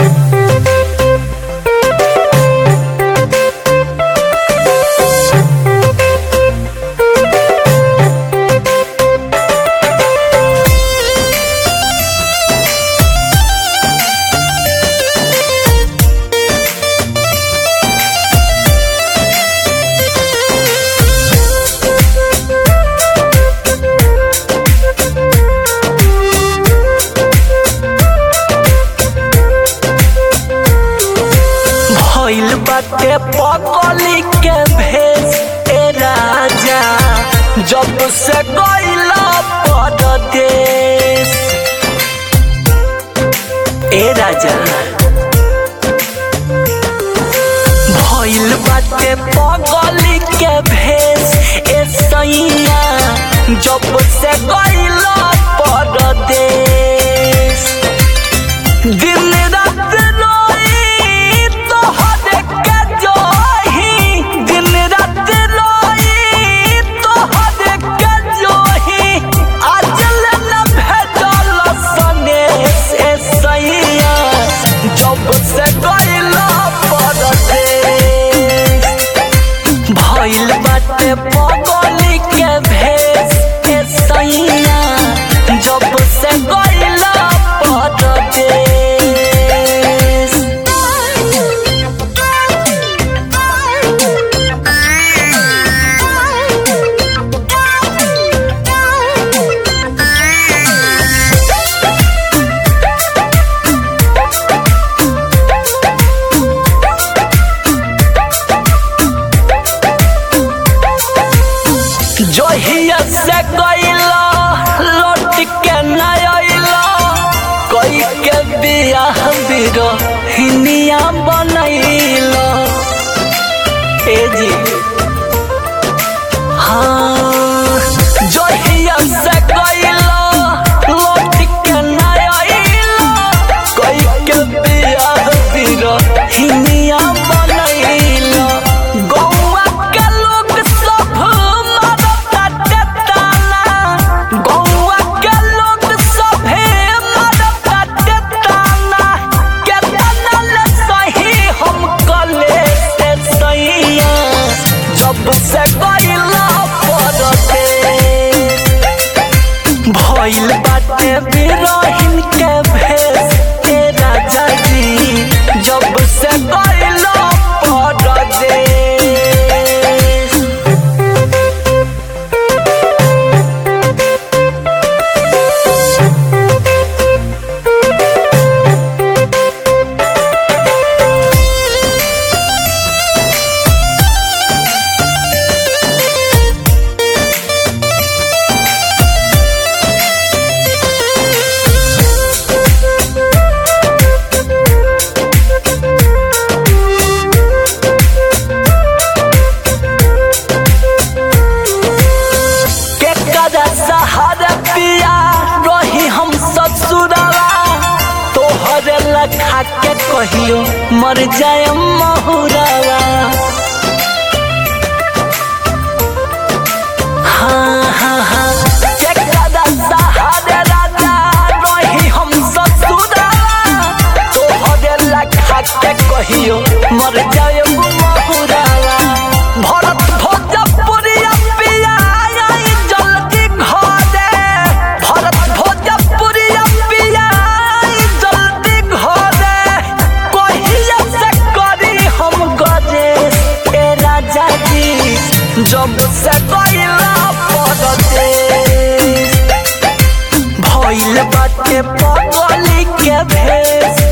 बाटे पगली के भेष ए राजा जब से गइला परदेश ए राजा भइल बाटे पगली के भेष ए सैया जब से गइला परदेश दिन रात रोई तोहरे के जोही दिन रात रोई तोहरे के जोही आजल न भेजल सनेश ए सैया जब से गइला परदेश भइल बाटे पगली के भेष ए सैया जब से गइला जहिया से गइला लौट के न अइला कोई के बियाह बिरहिनिया बनैला ए जी हाँ जहिया से गइला लौट के न अइला कोई के बियाह बिरहिनिया बनैला गौवा के लोग सब से गइला परदेश भइल बाटे बिरहिन के भेष ए राजा जी जब से गइला परदेश सहारा पिया रही हम ससुरवा तोहरे लखा के कहियो मर जाए महुरवा हाँ हाँ हाँ सहारे राजा रही हम ससुरवा तोहरे लखा के कहियो मर जाए महुरवा भरत भोजपुरिया पिया जब से गइला परदेश भइल बाटे पगली के भेष